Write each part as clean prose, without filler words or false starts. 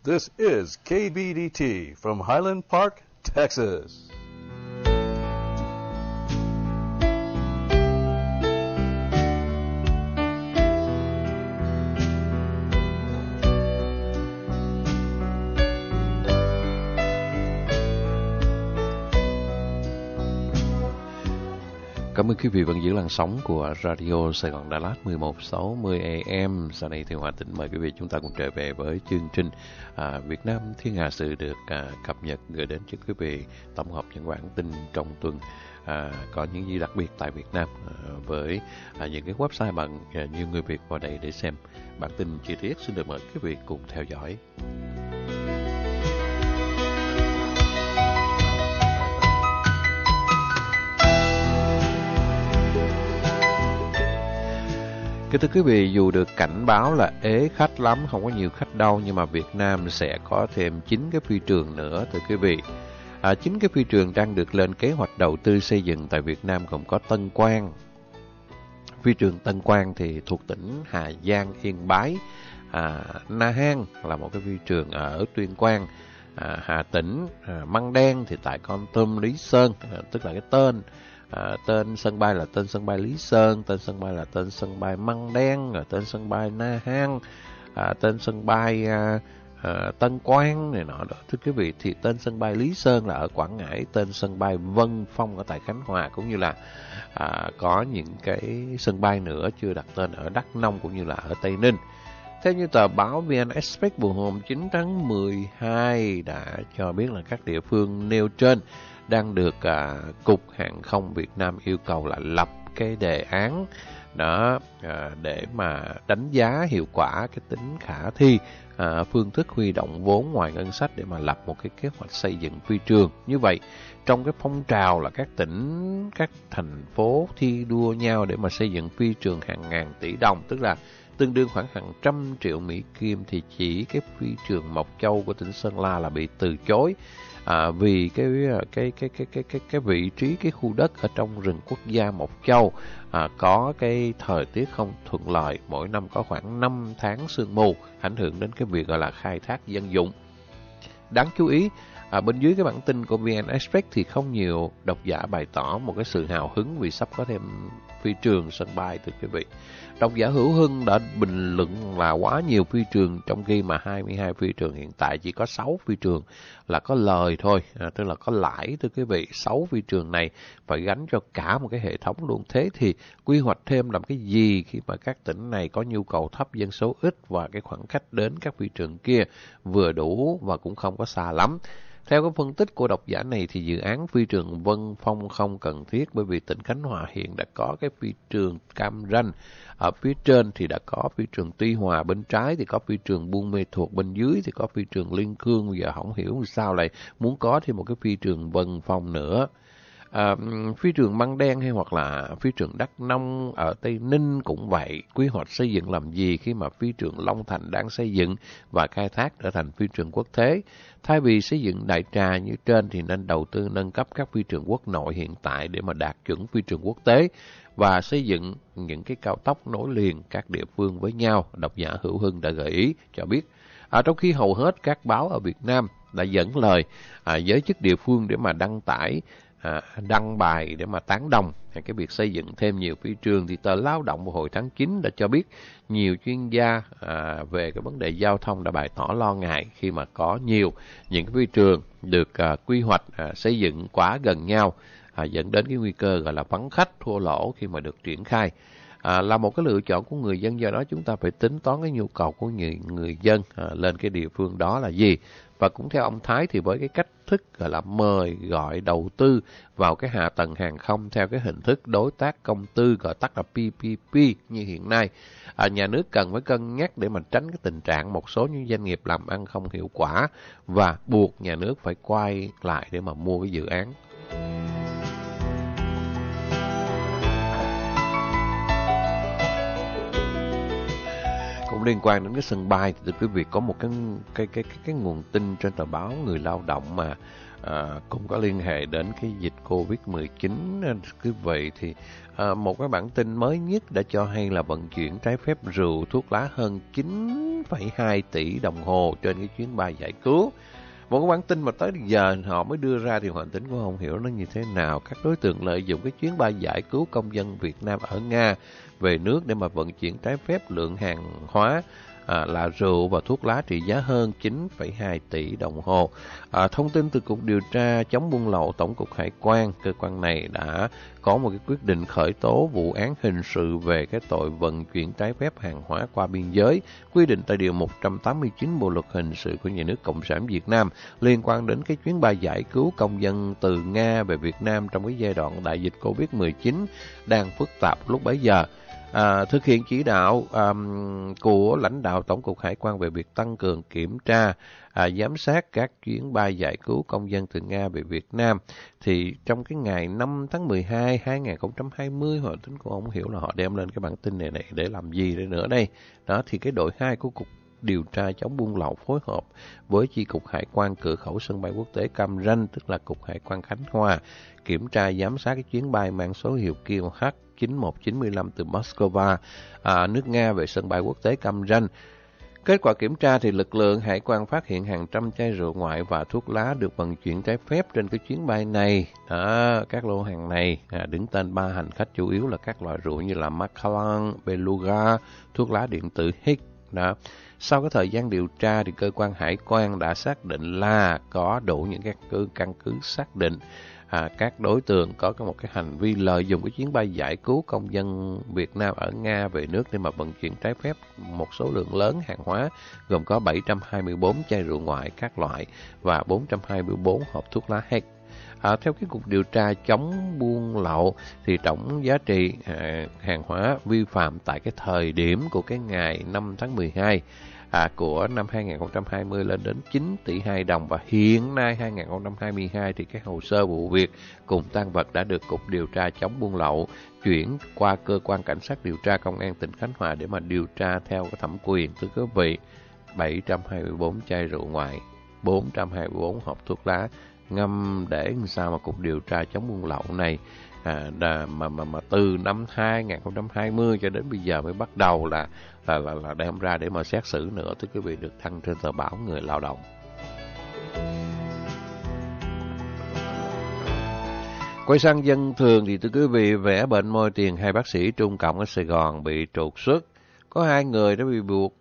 This is KBDT from Highland Park, Texas. Cảm ơn quý vị vẫn giữ làn sóng của Radio Sài Gòn Đà Lạt 1160 AM. Sau này thì Hòa Tĩnh mời quý vị chúng ta cùng trở về với chương trình Việt Nam Thiên Hà Sự được cập nhật gửi đến cho quý vị tổng hợp những bản tin trong tuần. Có những gì đặc biệt tại Việt Nam với những cái website bằng nhiều người Việt vào đây để xem bản tin chi tiết. Xin được mời quý vị cùng theo dõi. Kính thưa quý vị, dù được cảnh báo là ế khách lắm, không có nhiều khách đâu, nhưng mà Việt Nam sẽ có thêm 9 cái phi trường nữa, thưa quý vị. 9 cái phi trường đang được lên kế hoạch đầu tư xây dựng tại Việt Nam gồm có Tân Quang. Phi trường Tân Quang thì thuộc tỉnh Hà Giang, Yên Bái. Na Hang là một cái phi trường ở Tuyên Quang. Hà Tĩnh, Măng Đen thì tại Kon Tum, Lý Sơn, tức là cái tên. Tên sân bay là tên sân bay Lý Sơn, tên sân bay là tên sân bay Măng Đen, tên sân bay Na Hang, tên sân bay Tân Quang này nọ đó. Thưa quý vị, thì tên sân bay Lý Sơn là ở Quảng Ngãi, tên sân bay Vân Phong ở tại Khánh Hòa, cũng như là có những cái sân bay nữa chưa đặt tên ở Đắk Nông cũng như là ở Tây Ninh. Theo như tờ báo VN Express vào hôm 9 tháng 12 đã cho biết là các địa phương nêu trên đang được Cục Hàng không Việt Nam yêu cầu là lập cái đề án đó để mà đánh giá hiệu quả cái tính khả thi, phương thức huy động vốn ngoài ngân sách để mà lập một cái kế hoạch xây dựng phi trường. Như vậy, trong cái phong trào là các tỉnh, các thành phố thi đua nhau để mà xây dựng phi trường hàng ngàn tỷ đồng, tức là tương đương khoảng hàng trăm triệu Mỹ Kim, thì chỉ cái phi trường Mộc Châu của tỉnh Sơn La là bị từ chối. Vì cái vị trí, cái khu đất ở trong rừng quốc gia Mộc Châu có cái thời tiết không thuận lợi, mỗi năm có khoảng 5 tháng sương mù, ảnh hưởng đến cái việc gọi là khai thác dân dụng. Đáng chú ý, bên dưới cái bản tin của VN Express thì không nhiều độc giả bày tỏ một cái sự hào hứng vì sắp có thêm phi trường sân bay, thưa quý vị. Độc giả Hữu Hưng đã bình luận là quá nhiều phi trường, trong khi mà 22 phi trường hiện tại chỉ có 6 phi trường là có lời thôi, tức là có lãi, thưa quý vị. 6 phi trường này phải gánh cho cả một cái hệ thống luôn. Thế thì quy hoạch thêm làm cái gì khi mà các tỉnh này có nhu cầu thấp, dân số ít và cái khoảng cách đến các phi trường kia vừa đủ và cũng không có xa lắm. Theo cái phân tích của độc giả này thì dự án phi trường Vân Phong không cần thiết, bởi vì tỉnh Khánh Hòa hiện đã có cái phi trường Cam Ranh, ở phía trên thì đã có phi trường Tuy Hòa, bên trái thì có phi trường Buôn Mê Thuột, bên dưới thì có phi trường Liên Khương. Bây giờ không hiểu sao lại muốn có thêm một cái phi trường Vân Phong nữa. Phi trường Măng Đen hay hoặc là phi trường Đắk Nông ở Tây Ninh cũng vậy. Quy hoạch xây dựng làm gì khi mà phi trường Long Thành đang xây dựng và khai thác trở thành phi trường quốc tế? Thay vì xây dựng đại trà như trên thì nên đầu tư nâng cấp các phi trường quốc nội hiện tại để mà đạt chuẩn phi trường quốc tế và xây dựng những cái cao tốc nối liền các địa phương với nhau, độc giả Hữu Hưng đã gợi ý cho biết. Trong khi hầu hết các báo ở Việt Nam đã dẫn lời giới chức địa phương để mà đăng bài để mà tán đồng cái việc xây dựng thêm nhiều phi trường, thì tờ Lao động vào hồi tháng 9 đã cho biết nhiều chuyên gia về cái vấn đề giao thông đã bày tỏ lo ngại khi mà có nhiều những cái phi trường được quy hoạch xây dựng quá gần nhau, dẫn đến cái nguy cơ gọi là vắng khách, thua lỗ khi mà được triển khai. Là một cái lựa chọn của người dân, do đó chúng ta phải tính toán cái nhu cầu của người dân lên cái địa phương đó là gì. Và cũng theo ông Thái thì với cái cách thức gọi là mời gọi đầu tư vào cái hạ tầng hàng không theo cái hình thức đối tác công tư, gọi tắt là PPP như hiện nay, nhà nước cần phải cân nhắc để mà tránh cái tình trạng một số những doanh nghiệp làm ăn không hiệu quả và buộc nhà nước phải quay lại để mà mua cái dự án. Cũng liên quan đến cái sân bay thì quý vị có một cái nguồn tin trên tờ báo Người Lao Động mà cũng có liên hệ đến cái dịch Covid-19. Quý vị thì một cái bản tin mới nhất đã cho hay là vận chuyển trái phép rượu thuốc lá hơn 9,2 tỷ đồng hồ trên cái chuyến bay giải cứu. Một cái bản tin mà tới giờ họ mới đưa ra thì hoàn tính cũng không hiểu nó như thế nào. Các đối tượng lợi dụng cái chuyến bay giải cứu công dân Việt Nam ở Nga về nước để mà vận chuyển trái phép lượng hàng hóa là rượu và thuốc lá trị giá hơn 9,2 tỷ đồng hồ. Thông tin từ Cục Điều tra chống buôn lậu Tổng cục Hải quan, cơ quan này đã có một cái quyết định khởi tố vụ án hình sự về cái tội vận chuyển trái phép hàng hóa qua biên giới, quy định tại điều 189 Bộ luật hình sự của Nhà nước Cộng sản Việt Nam liên quan đến cái chuyến bay giải cứu công dân từ Nga về Việt Nam trong cái giai đoạn đại dịch Covid-19 đang phức tạp lúc bấy giờ. Thực hiện chỉ đạo của lãnh đạo Tổng cục Hải quan về việc tăng cường kiểm tra, giám sát các chuyến bay giải cứu công dân từ Nga về Việt Nam, thì trong cái ngày 5 tháng 12, 2020, họ tính cũng không hiểu là họ đem lên cái bản tin này để làm gì đây nữa đây. Đó thì cái đội 2 của Cục Điều tra chống buôn lậu phối hợp với Chi cục Hải quan cửa khẩu sân bay quốc tế Cam Ranh, tức là Cục Hải quan Khánh Hòa, kiểm tra giám sát cái chuyến bay mang số hiệu QH 9195 từ Moscow, nước Nga về sân bay quốc tế Cam Ranh. Kết quả kiểm tra thì lực lượng hải quan phát hiện hàng trăm chai rượu ngoại và thuốc lá được vận chuyển trái phép trên cái chuyến bay này. Các lô hàng này đứng tên 3 hành khách, chủ yếu là các loại rượu như là Macallan, Beluga, thuốc lá điện tử Hit. Đó. Sau cái thời gian điều tra thì cơ quan hải quan đã xác định là có đủ những căn cứ xác định các đối tượng có một cái hành vi lợi dụng cái chuyến bay giải cứu công dân Việt Nam ở Nga về nước để mà vận chuyển trái phép một số lượng lớn hàng hóa, gồm có 724 chai rượu ngoại các loại và 424 hộp thuốc lá Hit. Theo cái Cục Điều tra chống buôn lậu thì tổng giá trị hàng hóa vi phạm tại cái thời điểm của cái ngày 5 tháng 12 của năm 2020 lên đến 9 tỷ 2 đồng, và hiện nay 2022 thì cái hồ sơ vụ việc cùng tang vật đã được Cục Điều tra chống buôn lậu chuyển qua Cơ quan Cảnh sát điều tra Công an tỉnh Khánh Hòa để mà điều tra theo cái thẩm quyền. Thưa quý vị, 724 chai rượu ngoại, 424 hộp thuốc lá ngâm để làm sao mà Cục Điều tra chống buôn lậu này mà từ năm 2020 cho đến bây giờ mới bắt đầu là đem ra để mà xét xử nữa. Thưa quý vị, được đăng trên tờ báo Người Lao Động. Quay sang dân thường thì thưa quý vị, vẽ bệnh môi tiền 2 bác sĩ Trung Cộng ở Sài Gòn bị trục xuất. Có 2 người đã bị buộc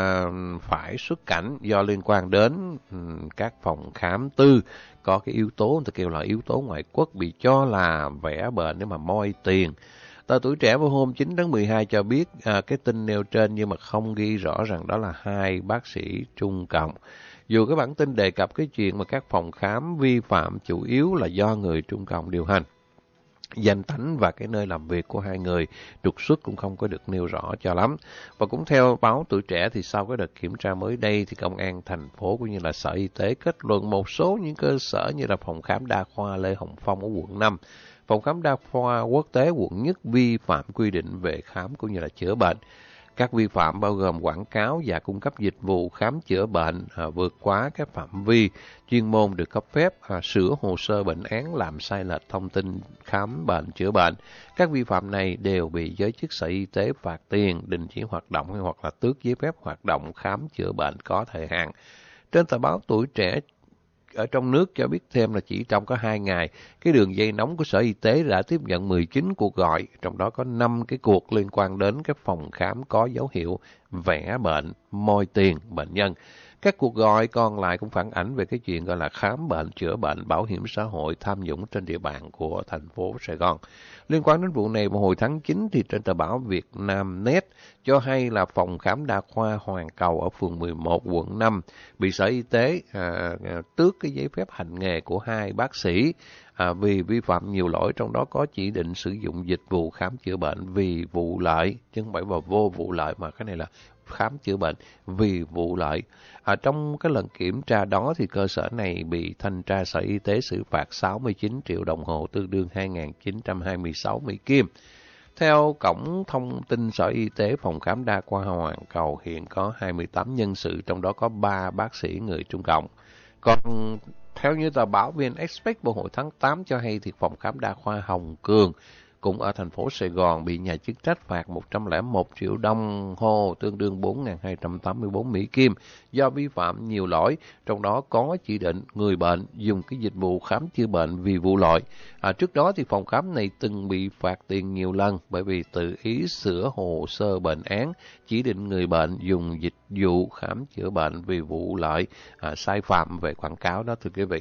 phải xuất cảnh do liên quan đến các phòng khám tư có cái yếu tố, người ta kêu là yếu tố ngoại quốc, bị cho là vẽ bệnh để mà moi tiền. Tờ Tuổi Trẻ vào hôm 9 tháng 12 cho biết cái tin nêu trên nhưng mà không ghi rõ rằng đó là 2 bác sĩ Trung Cộng. Dù cái bản tin đề cập cái chuyện mà các phòng khám vi phạm chủ yếu là do người Trung Cộng điều hành, danh tánh và cái nơi làm việc của 2 người trục xuất cũng không có được nêu rõ cho lắm. Và cũng theo báo Tuổi Trẻ thì sau cái đợt kiểm tra mới đây thì Công an thành phố cũng như là Sở Y tế kết luận một số những cơ sở như là phòng khám đa khoa Lê Hồng Phong ở quận 5, phòng khám đa khoa Quốc tế quận Nhất vi phạm quy định về khám cũng như là chữa bệnh. Các vi phạm bao gồm quảng cáo và cung cấp dịch vụ khám chữa bệnh vượt quá các phạm vi chuyên môn được cấp phép, sửa hồ sơ bệnh án làm sai lệch thông tin khám bệnh chữa bệnh. Các vi phạm này đều bị giới chức Sở Y tế phạt tiền, đình chỉ hoạt động hay hoặc là tước giấy phép hoạt động khám chữa bệnh có thời hạn. Trên tờ báo Tuổi Trẻ ở trong nước cho biết thêm là chỉ trong có 2 ngày, cái đường dây nóng của Sở Y tế đã tiếp nhận 19 cuộc gọi, trong đó có 5 cái cuộc liên quan đến các phòng khám có dấu hiệu vẽ bệnh, moi tiền bệnh nhân. Các cuộc gọi còn lại cũng phản ánh về cái chuyện gọi là khám bệnh, chữa bệnh, bảo hiểm xã hội tham nhũng trên địa bàn của thành phố Sài Gòn. Liên quan đến vụ này, vào hồi tháng 9 thì trên tờ báo Việt Nam Net cho hay là phòng khám đa khoa Hoàn Cầu ở phường 11 quận 5 bị Sở Y tế tước cái giấy phép hành nghề của 2 bác sĩ vì vi phạm nhiều lỗi, trong đó có chỉ định sử dụng dịch vụ khám chữa bệnh vì vụ lợi, chứ không phải là vô vụ lợi, mà cái này là khám chữa bệnh vì vụ lợi. Trong cái lần kiểm tra đó thì cơ sở này bị thanh tra Sở Y tế xử phạt 69 triệu đồng hồ, tương đương 2.926 Mỹ Kim. Theo cổng thông tin Sở Y tế, phòng khám đa khoa Hoàn Cầu hiện có 28 nhân sự, trong đó có 3 bác sĩ người Trung Cộng. Còn theo như tờ báo VN Express vào hồi tháng 8 cho hay thì phòng khám đa khoa Hồng Cường cũng ở thành phố Sài Gòn bị nhà chức trách phạt 101 triệu đồng hồ, tương đương 4.284 Mỹ Kim, do vi phạm nhiều lỗi, trong đó có chỉ định người bệnh dùng cái dịch vụ khám chữa bệnh vì vụ lợi. Trước đó thì phòng khám này từng bị phạt tiền nhiều lần bởi vì tự ý sửa hồ sơ bệnh án, chỉ định người bệnh dùng dịch vụ khám chữa bệnh vì vụ lợi, sai phạm về quảng cáo đó thưa quý vị.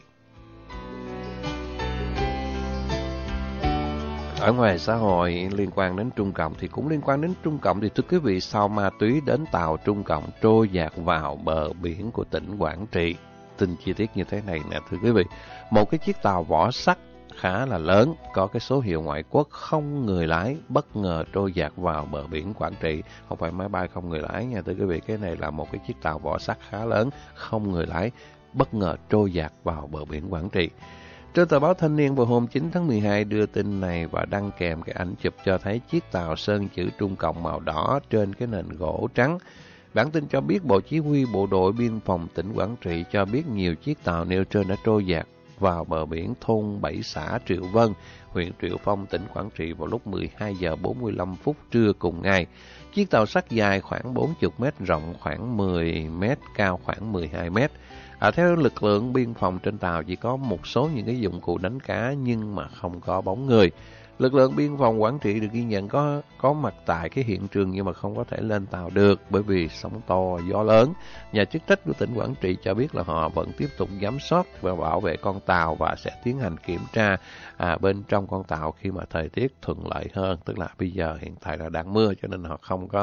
Ở ngoài xã hội liên quan đến Trung Cộng thì cũng liên quan đến Trung Cộng thì thưa quý vị, sau ma túy đến tàu Trung Cộng trôi dạt vào bờ biển của tỉnh Quảng Trị. Tin chi tiết như thế này nè thưa quý vị. Một cái chiếc tàu vỏ sắt khá là lớn, có cái số hiệu ngoại quốc không người lái, bất ngờ trôi dạt vào bờ biển Quảng Trị. Không phải máy bay không người lái nha thưa quý vị, cái này là một cái chiếc tàu vỏ sắt khá lớn, không người lái, bất ngờ trôi dạt vào bờ biển Quảng Trị. Trên tờ báo Thanh niên vào hôm 9 tháng 12 đưa tin này và đăng kèm cái ảnh chụp cho thấy chiếc tàu sơn chữ Trung Cộng màu đỏ trên cái nền gỗ trắng. Bản tin cho biết Bộ Chỉ huy Bộ đội Biên phòng tỉnh Quảng Trị cho biết nhiều chiếc tàu nêu trên đã trôi dạt vào bờ biển thôn 7 xã Triệu Vân, huyện Triệu Phong, tỉnh Quảng Trị vào lúc 12 giờ 45 phút trưa cùng ngày. Chiếc tàu sắt dài khoảng 40 mét, rộng khoảng 10 mét, cao khoảng 12 mét. Theo lực lượng biên phòng, trên tàu chỉ có một số những cái dụng cụ đánh cá nhưng mà không có bóng người. Lực lượng biên phòng Quảng Trị được ghi nhận có mặt tại cái hiện trường nhưng mà không có thể lên tàu được bởi vì sóng to, gió lớn. Nhà chức trách của tỉnh Quảng Trị cho biết là họ vẫn tiếp tục giám sát và bảo vệ con tàu và sẽ tiến hành kiểm tra bên trong con tàu khi mà thời tiết thuận lợi hơn. Tức là bây giờ hiện tại là đang mưa cho nên họ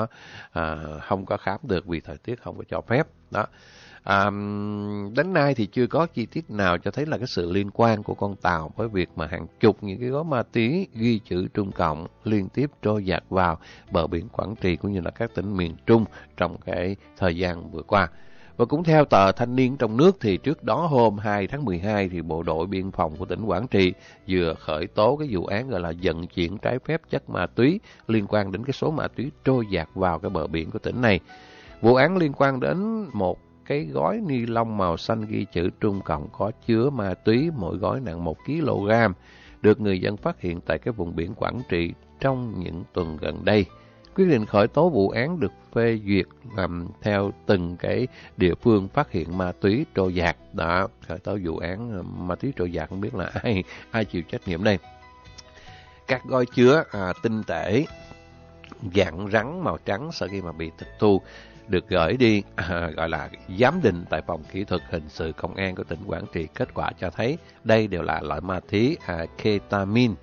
không có khám được vì thời tiết không có cho phép đó. Đến nay thì chưa có chi tiết nào cho thấy là cái sự liên quan của con tàu với việc mà hàng chục những cái gói ma túy ghi chữ Trung Cộng liên tiếp trôi dạt vào bờ biển Quảng Trị cũng như là các tỉnh miền Trung trong cái thời gian vừa qua. Và cũng theo tờ Thanh niên trong nước thì trước đó hôm 2 tháng 12 thì Bộ đội Biên phòng của tỉnh Quảng Trị vừa khởi tố cái vụ án gọi là vận chuyển trái phép chất ma túy liên quan đến cái số ma túy trôi dạt vào cái bờ biển của tỉnh này. Vụ án liên quan đến một cái gói ni lông màu xanh ghi chữ Trung Cộng có chứa ma túy, mỗi gói nặng 1 kg, được người dân phát hiện tại cái vùng biển Quảng Trị trong những tuần gần đây. Quyết định khởi tố vụ án được phê duyệt làm theo từng cái địa phương phát hiện ma túy trôi dạt. Đó, khởi tố vụ án ma túy trôi dạt, không biết là ai chịu trách nhiệm đây. Các gói chứa tinh thể dạng rắn màu trắng sau khi mà bị tịch thu được gửi đi gọi là giám định tại phòng kỹ thuật hình sự công an của tỉnh Quảng Trị. Kết quả cho thấy đây đều là loại ma túy ketamine,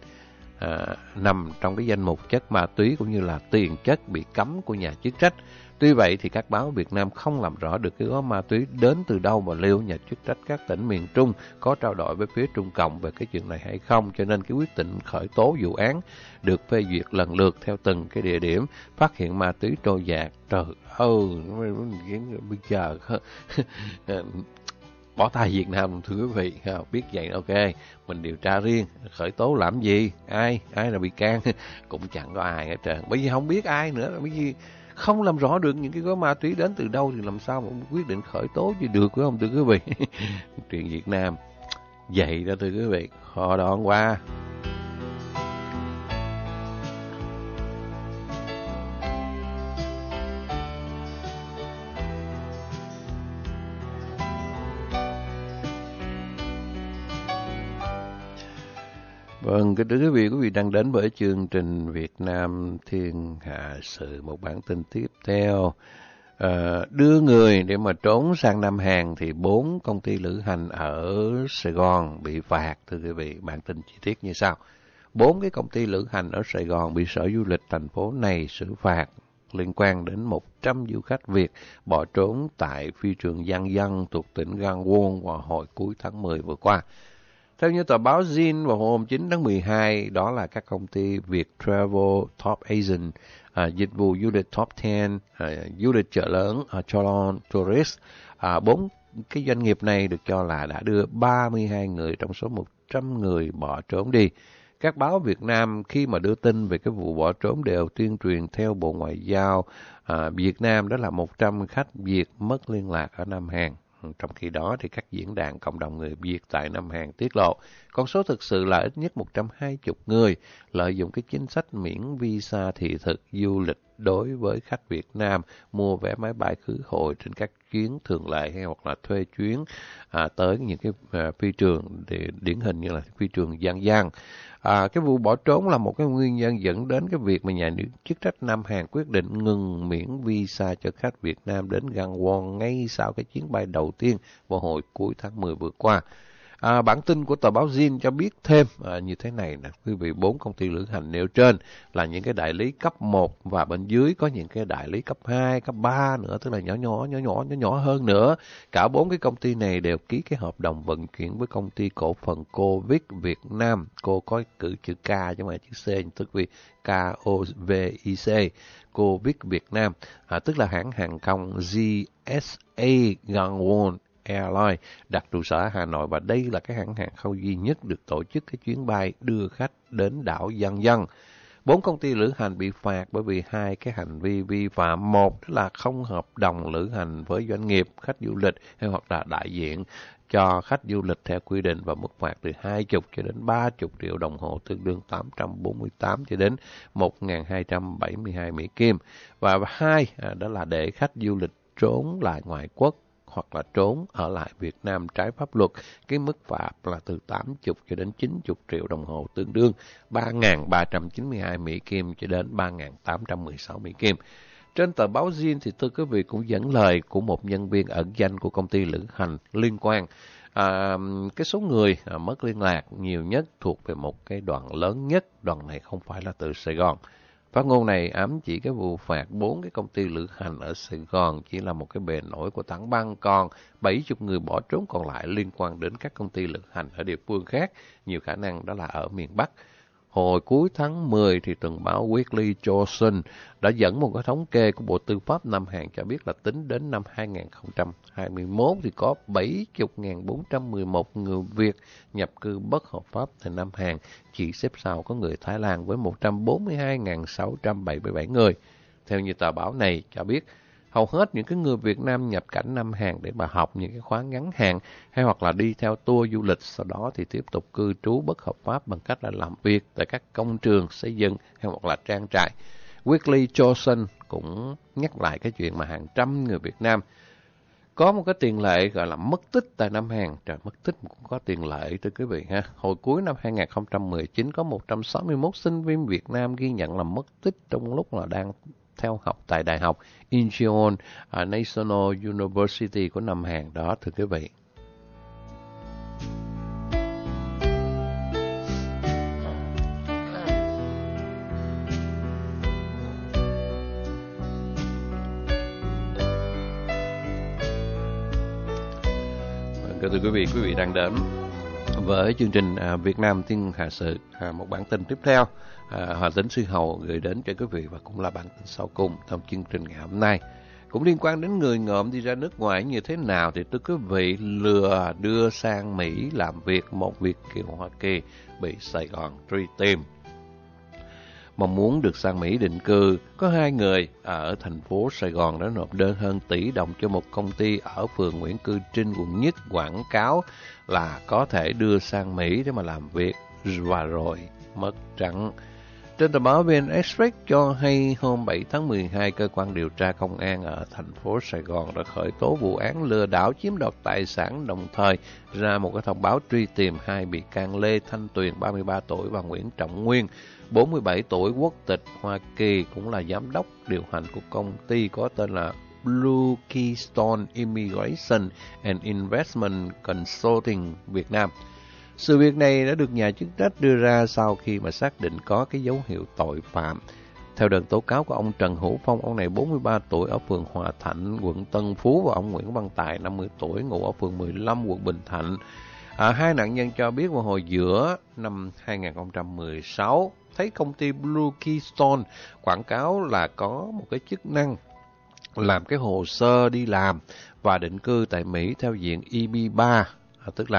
nằm trong cái danh mục chất ma túy cũng như là tiền chất bị cấm của nhà chức trách. Tuy vậy thì các báo Việt Nam không làm rõ được cái gói ma túy đến từ đâu và liệu nhà chức trách các tỉnh miền Trung có trao đổi với phía Trung Cộng về cái chuyện này hay không, cho nên cái quyết định khởi tố vụ án được phê duyệt lần lượt theo từng cái địa điểm phát hiện ma túy trôi dạt. Trời ơi, bây giờ bỏ tay Việt Nam thưa quý vị, biết vậy ok, mình điều tra riêng, khởi tố làm gì, ai là bị can cũng chẳng có ai hết trơn, bởi vì không biết ai nữa, bởi vì không làm rõ được những cái gói ma túy đến từ đâu thì làm sao mà quyết định khởi tố chứ được, phải không thưa quý vị? Chuyện Việt Nam vậy đó thưa quý vị, họ đón qua. Vâng, kính thưa quý vị đang đến với chương trình Việt Nam Thiên Hạ Sự. Một bản tin tiếp theo, đưa người để mà trốn sang Nam Hàn thì 4 công ty lữ hành ở Sài Gòn bị phạt. Thưa quý vị, bản tin chi tiết như sau. 4 cái công ty lữ hành ở Sài Gòn bị Sở Du lịch thành phố này xử phạt liên quan đến 100 du khách Việt bỏ trốn tại phi trường Giang Dân thuộc tỉnh Gangwon vào hồi cuối tháng 10 vừa qua. Theo như tờ báo Zin vào hôm 9 tháng 12, đó là các công ty Việt Travel Top Asian, dịch vụ du lịch Top 10, du lịch chợ lớn Cholon Tourist. 4 cái doanh nghiệp này được cho là đã đưa 32 người trong số 100 người bỏ trốn đi. Các báo Việt Nam khi mà đưa tin về cái vụ bỏ trốn đều tuyên truyền theo Bộ Ngoại giao Việt Nam đó là 100 khách Việt mất liên lạc ở Nam Hàn. Trong khi đó thì các diễn đàn cộng đồng người Việt tại Nam Hàn tiết lộ con số thực sự là ít nhất 120 người lợi dụng cái chính sách miễn visa thị thực du lịch đối với khách Việt Nam mua vé máy bay khứ hồi trên các chuyến thường lệ hay hoặc là thuê chuyến tới những cái phi trường điển hình như là phi trường Giang Giang. Cái vụ bỏ trốn là một cái nguyên nhân dẫn đến cái việc mà nhà nước chức trách Nam Hàn quyết định ngừng miễn visa cho khách Việt Nam đến Gangwon ngay sau cái chuyến bay đầu tiên vào hồi cuối tháng 10 vừa qua. Bản tin của tờ báo Zin cho biết thêm như thế này nè, quý vị, 4 công ty lữ hành nêu trên là những cái đại lý cấp 1 và bên dưới có những cái đại lý cấp 2, cấp 3 nữa, tức là nhỏ hơn nữa. Cả 4 cái công ty này đều ký cái hợp đồng vận chuyển với công ty cổ phần Covic Việt Nam. Cô có cử chữ K chứ không phải chữ C, tức vì KOVIC, Covic Việt Nam, tức là hãng hàng không GSA Gangwon Airlines đặt trụ sở ở Hà Nội, và đây là cái hãng hàng không duy nhất được tổ chức cái chuyến bay đưa khách đến đảo Giang Giang. 4 công ty lữ hành bị phạt bởi vì 2 cái hành vi vi phạm. Một là không hợp đồng lữ hành với doanh nghiệp khách du lịch hay hoặc là đại diện cho khách du lịch theo quy định, và mức phạt từ 20 cho đến 30 triệu đồng hồ, tương đương 848 cho đến 1.272 Mỹ Kim. Và 2 đó là để khách du lịch trốn lại ngoại quốc hoặc là trốn ở lại Việt Nam trái pháp luật. Cái mức phạt là từ 80 cho đến 90 triệu đồng hồ, tương đương 3.392 Mỹ Kim cho đến 3.816 Mỹ Kim. Trên tờ báo Zin thì thưa quý vị cũng dẫn lời của một nhân viên ẩn danh của công ty lữ hành liên quan. Cái số người mất liên lạc nhiều nhất thuộc về một cái đoàn lớn nhất. Đoàn này không phải là từ Sài Gòn. Phát ngôn này ám chỉ cái vụ phạt 4 cái công ty lữ hành ở Sài Gòn chỉ là một cái bề nổi của tảng băng, còn 70 người bỏ trốn còn lại liên quan đến các công ty lữ hành ở địa phương khác, nhiều khả năng đó là ở miền Bắc. Hồi cuối tháng 10 thì tờ báo Weekly Chosun đã dẫn một cái thống kê của Bộ Tư pháp Nam Hàn cho biết là tính đến năm 2021 thì có 70.411 người Việt nhập cư bất hợp pháp tại Nam Hàn, chỉ xếp sau có người Thái Lan với 142.677 người. Theo như tờ báo này cho biết, hầu hết những cái người Việt Nam nhập cảnh Nam Hàn để mà học những cái khóa ngắn hạn hay hoặc là đi theo tour du lịch, sau đó thì tiếp tục cư trú bất hợp pháp bằng cách là làm việc tại các công trường xây dựng hay hoặc là trang trại. Weekly Chosun cũng nhắc lại cái chuyện mà hàng trăm người Việt Nam có một cái tiền lệ gọi là mất tích tại Nam Hàn. Trời, mất tích cũng có tiền lệ thưa quý vị ha. Hồi cuối năm 2019 có 161 sinh viên Việt Nam ghi nhận là mất tích trong lúc là đang theo học tại Đại học Incheon National University của Nam Hàn đó thưa quý vị. Thưa quý vị đang đến với chương trình Việt Nam Thiên Hạ Sự, một bản tin tiếp theo. Hòa Tính Sư Hầu gửi đến cho quý vị và cũng là bản tin sau cùng trong chương trình ngày hôm nay. Cũng liên quan đến người ngợm đi ra nước ngoài như thế nào thì thưa quý vị, lừa đưa sang Mỹ làm việc, một Việt kiều Hoa Kỳ bị Sài Gòn truy tìm. Mong muốn được sang Mỹ định cư, có 2 người ở thành phố Sài Gòn đã nộp đơn hơn tỷ đồng cho một công ty ở phường Nguyễn Cư Trinh, quận Nhất, quảng cáo là có thể đưa sang Mỹ để mà làm việc và rồi mất trắng. Trên tờ báo VN Express cho hay hôm 7 tháng 12, cơ quan điều tra công an ở thành phố Sài Gòn đã khởi tố vụ án lừa đảo chiếm đoạt tài sản, đồng thời ra một cái thông báo truy tìm 2 bị can Lê Thanh Tuyền 33 tuổi và Nguyễn Trọng Nguyên 47 tuổi, quốc tịch Hoa Kỳ, cũng là giám đốc điều hành của công ty có tên là Blue Keystone Immigration and Investment Consulting Việt Nam. Sự việc này đã được nhà chức trách đưa ra sau khi mà xác định có cái dấu hiệu tội phạm. Theo đơn tố cáo của ông Trần Hữu Phong, ông này 43 tuổi ở phường Hòa Thạnh, quận Tân Phú, và ông Nguyễn Văn Tài 50 tuổi ngụ ở phường 15, quận Bình Thạnh. 2 nạn nhân cho biết vào hồi giữa năm 2016 thấy công ty Blue Keystone quảng cáo là có một cái chức năng làm cái hồ sơ đi làm và định cư tại Mỹ theo diện EB3, tức là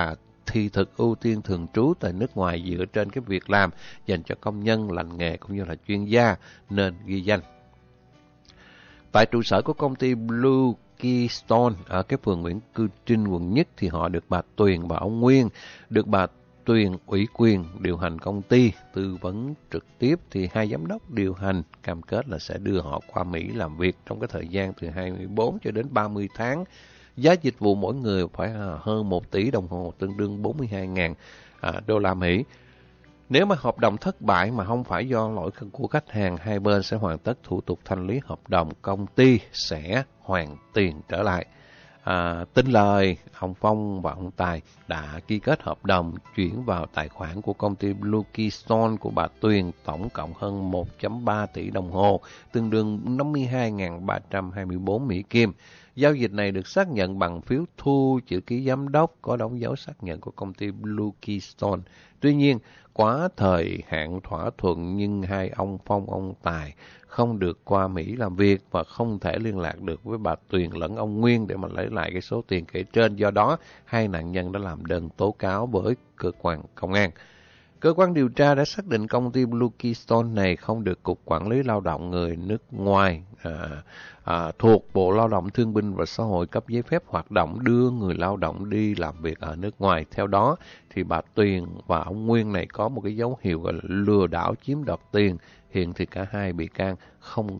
thì thực ưu tiên thường trú tại nước ngoài dựa trên cái việc làm dành cho công nhân lành nghề cũng như là chuyên gia nên ghi danh. Tại trụ sở của công ty Blue Keystone ở cái phường Nguyễn Cư Trinh, quận Nhất thì họ được bà Tuyền và ông Nguyên, được bà Tuyền ủy quyền điều hành công ty, tư vấn trực tiếp thì hai giám đốc điều hành cam kết là sẽ đưa họ qua Mỹ làm việc trong cái thời gian từ 24 cho đến 30 tháng. Giá dịch vụ mỗi người phải hơn 1 tỷ đồng hồ, tương đương 42.000 đô la Mỹ. Nếu mà hợp đồng thất bại mà không phải do lỗi của khách hàng, hai bên sẽ hoàn tất thủ tục thanh lý hợp đồng, công ty sẽ hoàn tiền trở lại. Tin lời, ông Phong và ông Tài đã ký kết hợp đồng chuyển vào tài khoản của công ty Blue Keystone của bà Tuyền tổng cộng hơn 1.3 tỷ đồng hồ, tương đương 52.324 Mỹ Kim. Giao dịch này được xác nhận bằng phiếu thu chữ ký giám đốc có đóng dấu xác nhận của công ty Blue Keystone. Tuy nhiên, quá thời hạn thỏa thuận nhưng hai ông Phong, ông Tài không được qua Mỹ làm việc và không thể liên lạc được với bà Tuyền lẫn ông Nguyên để mà lấy lại cái số tiền kể trên. Do đó, hai nạn nhân đã làm đơn tố cáo với cơ quan công an. Cơ quan điều tra đã xác định công ty Blue Keystone này không được Cục Quản lý Lao động người nước ngoài thuộc Bộ Lao động Thương binh và Xã hội cấp giấy phép hoạt động đưa người lao động đi làm việc ở nước ngoài. Theo đó, thì bà Tuyền và ông Nguyên này có một cái dấu hiệu gọi là lừa đảo chiếm đoạt tiền. Hiện thì cả hai bị can không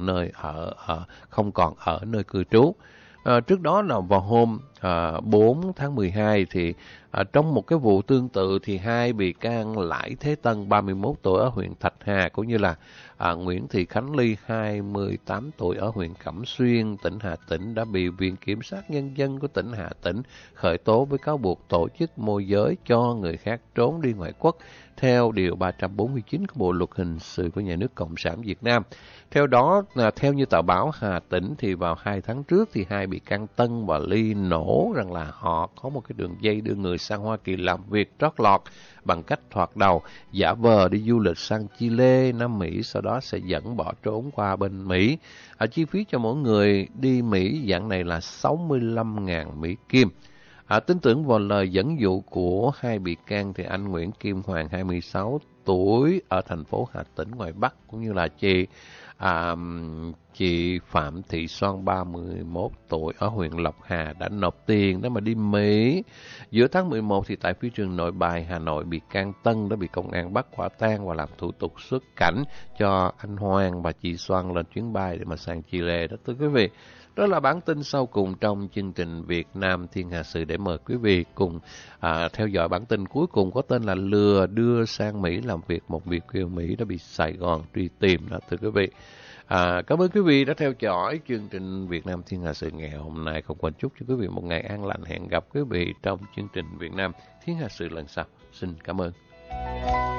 còn ở nơi cư trú. Trước đó là vào hôm 4 tháng 12 thì trong một cái vụ tương tự thì hai bị can Lãi Thế Tân 31 tuổi ở huyện Thạch Hà cũng như là Nguyễn Thị Khánh Ly 28 tuổi ở huyện Cẩm Xuyên, tỉnh Hà Tĩnh đã bị Viện Kiểm sát Nhân dân của tỉnh Hà Tĩnh khởi tố với cáo buộc tổ chức môi giới cho người khác trốn đi ngoại quốc theo điều 349 của Bộ luật hình sự của Nhà nước Cộng sản Việt Nam. Theo đó, theo như tờ báo Hà Tĩnh thì vào 2 tháng trước thì hai bị can Tân và Ly nổ rằng là họ có một cái đường dây đưa người sang Hoa Kỳ làm việc trót lọt bằng cách thoạt đầu giả vờ đi du lịch sang Chile, Nam Mỹ, sau đó sẽ dẫn bỏ trốn qua bên Mỹ. Chi phí cho mỗi người đi Mỹ dạng này là 65.000 Mỹ Kim. Tin tưởng vào lời dẫn dụ của hai bị can thì anh Nguyễn Kim Hoàng 26 tuổi ở thành phố Hà Tĩnh ngoài Bắc cũng như là chị Phạm Thị Soan 31 tuổi ở huyện Lộc Hà đã nộp tiền để mà đi Mỹ. Giữa tháng 11 thì tại phi trường Nội Bài, Hà Nội, bị can Tân đã bị công an bắt quả tang và làm thủ tục xuất cảnh cho anh Hoàng và chị Soan lên chuyến bay để mà sang Chile đó thưa quý vị. Đó là bản tin sau cùng trong chương trình Việt Nam Thiên Hà Sự để mời quý vị cùng theo dõi bản tin cuối cùng có tên là lừa đưa sang Mỹ làm việc. Một Việt kiều Mỹ đã bị Sài Gòn truy tìm đó thưa quý vị. Cảm ơn quý vị đã theo dõi chương trình Việt Nam Thiên Hà Sự ngày hôm nay. Không quên chúc cho quý vị một ngày an lành. Hẹn gặp quý vị trong chương trình Việt Nam Thiên Hà Sự lần sau. Xin cảm ơn.